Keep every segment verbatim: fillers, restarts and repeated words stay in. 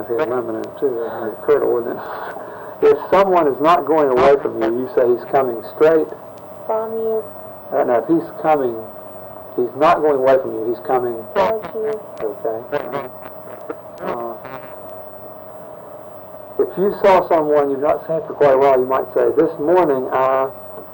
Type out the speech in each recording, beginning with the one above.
if he had lemon in it too. That would make it curdle, wouldn't it? If someone is not going away from you, you say he's coming straight from you. Uh, no, if he's coming, he's not going away from you, he's coming towards you. Okay. Uh, if you saw someone you've not seen for quite a while, you might say, this morning I,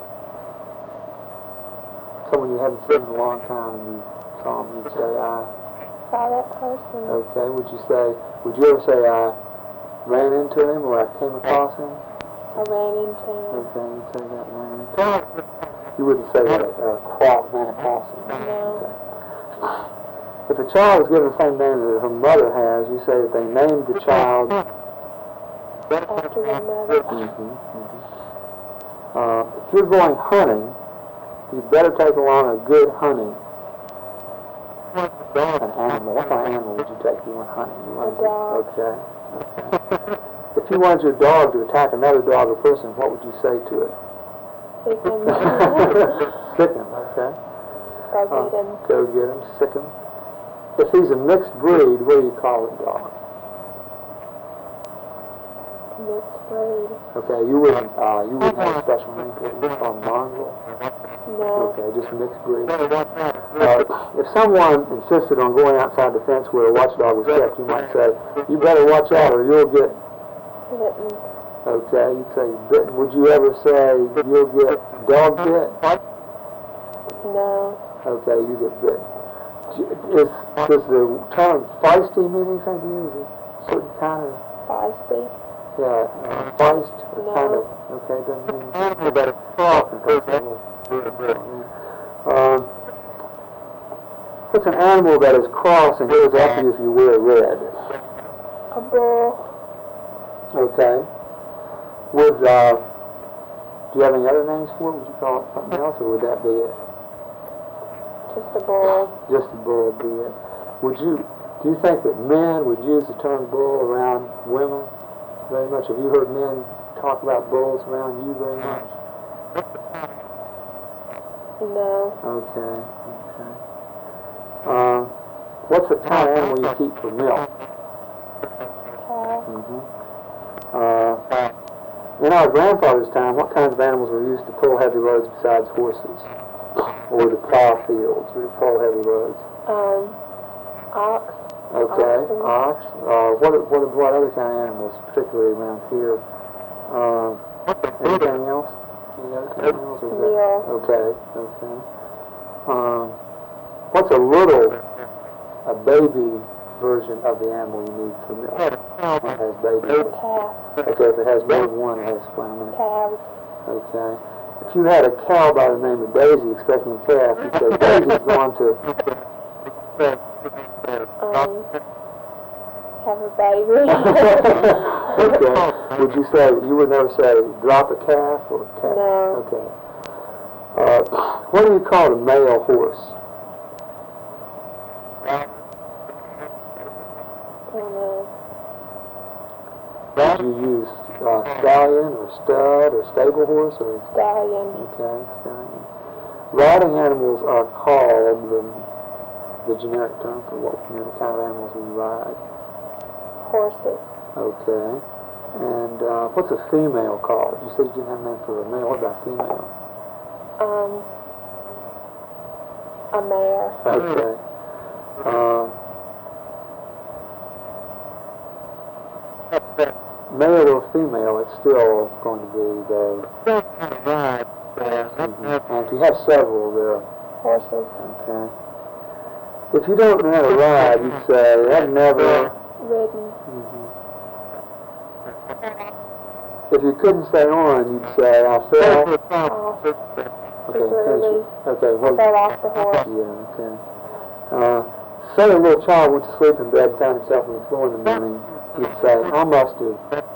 someone you haven't seen in a long time, and you saw him, you'd say, I. Saw that person. Okay, would you say, would you ever say, I ran into him or I came across him? I ran into him. Okay, you'd say that, ran into him. You wouldn't say that, uh, cross, ran across him. No. Okay. If a child is given the same name that her mother has, you say that they named the child after their mother. Mm-hmm, mm-hmm. Uh, if you're going hunting, you better take along a good hunting. An animal. What kind of animal would you take if you went hunting? You A dog. Okay. okay. If you wanted your dog to attack another dog or person, what would you say to it? Sick him. Sick him, okay. Go Uh, get him. go get him, sick him. If he's a mixed breed, what do you call the dog? Mixed breed. Okay, you wouldn't, uh, you wouldn't have a special name for it. You call him mongrel? No. Okay, just mixed breed. Uh, if someone insisted on going outside the fence where a watchdog was kept, you might say, you better watch out or you'll get... Bitten. Okay, you'd say bitten. Would you ever say you'll get dog bit? No. Okay, you get bitten. Is, does the term feisty mean anything to you? Is it a certain kind of... Feisty. Yeah, uh, feist, or No. kind of, okay, doesn't mean anything. Better um, what's an animal that is cross and goes after you if you wear red? A bull. Okay. Would, uh, do you have any other names for it? Would you call it something else, or would that be it? Just a bull. Just a bull would be it. Would you, do you think that men would use the term bull around women very much? Have you heard men talk about bulls around you very much? No. Okay, okay. Uh, what's the kind of animal you keep for milk? Cow. Mm-hmm. Uh, in our grandfather's time, what kinds of animals were used to pull heavy loads besides horses? Or to plow fields, or to pull heavy loads? Um, ox. Okay, Oxen. ox. Uh, what, what, what other kind of animals, particularly around here? Uh, anything else? Any other kind of animals? Or is that- Mule. Okay, okay. Um, what's a little, a baby version of the animal you need for milk? What has baby milk? Calf. Okay, if it has more than one, it has how many? Calves. Okay. If you had a cow by the name of Daisy expecting a calf, you'd say Daisy's going to... Um, have a baby. Okay. Would you say, you would never say drop a calf or calf? No. Okay. Uh, what do you call a male horse? Oh, no. Would you use uh, stallion or stud or stable horse or... Stallion. Okay, stallion. Riding animals are called the, the generic term for what, you know, the kind of animals we ride. Horses. Okay. And uh, what's a female called? You said you didn't have a name for a male. What about female? Um, a mare. Okay. Uh, male or female, it's still going to be the... Mm-hmm. And if you have several, they're... Horses. Okay. If you don't know how to ride, you'd say, I've never... Ridden. Mm-hmm. If you couldn't stay on, you'd say, I fell... Off. Okay, Literally. finish it. Okay, I what... fell off the horse. Yeah, okay. Uh, say a little child went to sleep in bed and found himself on the floor in the morning, you'd say, I must have